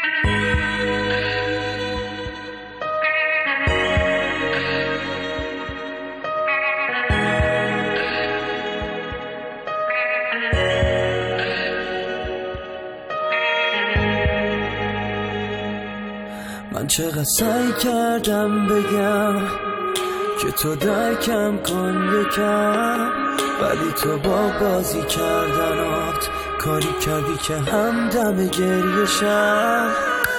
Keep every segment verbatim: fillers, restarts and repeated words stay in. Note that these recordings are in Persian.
من چقدر سعی کردم بگم که تو درکم کن یکم، ولی تو با بازی کردنات کاری کردی که همدم گریشم.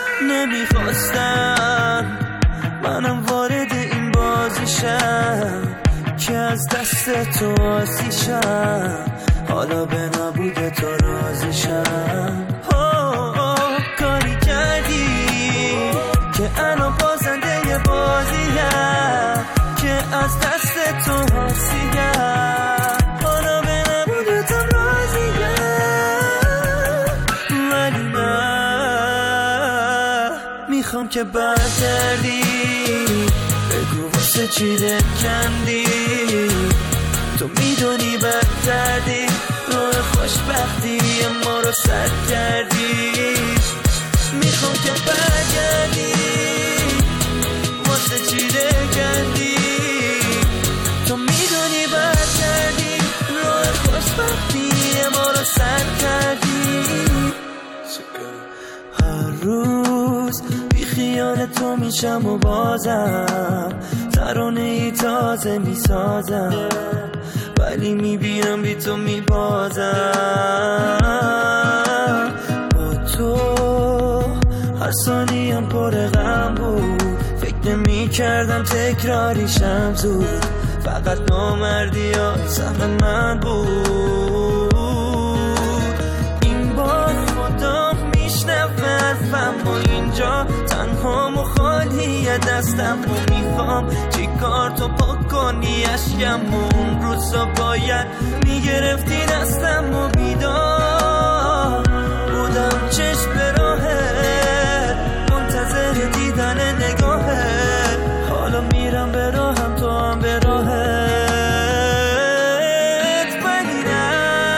نمیخواستم منم وارد این بازیشم که از دست تو آسیشم، حالا به نبود تو راضیشم. کاری کردی که الان بازنده ی بازیم که از دست تو آسیشم، حالا به نبود تو راضیم. ولی نه، میخوام که برگردی، بگو واسه چی دل کندی، تو میدونی بهتردی، روح خوشبختی ما رو سد کردی. میخوام که برگردی، واسه چی دل کندی، تو میدونی برگردی، روح خوشبختی ما رو سد کردی. هر روز بی خیال تو میشم و بازم ترانه ای تازه میسازم، ولی میبینم بی تو میبازم. با تو هر ثانیم پر غم بود، فکر نمی‌کردم تکراریشم زود، فقط نامردی ها سهم من بود. این بار خدا میشنوه حرفم و اینجا تنها مخالی دستم و میخوام چی کار تو پاک کنی اشکم، و اون روزا باید میگرفتی دستم و بیدار بودم چشم به راهت منتظر دیدن نگاهت، حالا میرم به راهم تو هم به راهت. ولی نه،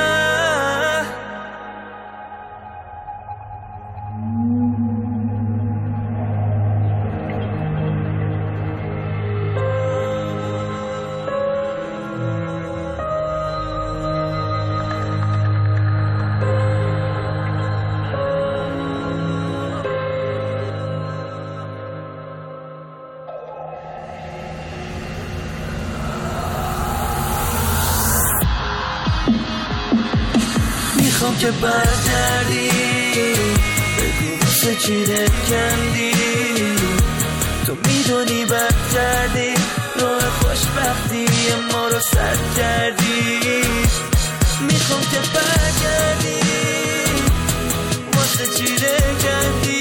میخوام که برگردی، بگو واسه چی دل کندی، تو میدونی بهتردی، روح خوشبختی ما رو سد کردی. میخوام که برگردی، واسه چی دل کندی،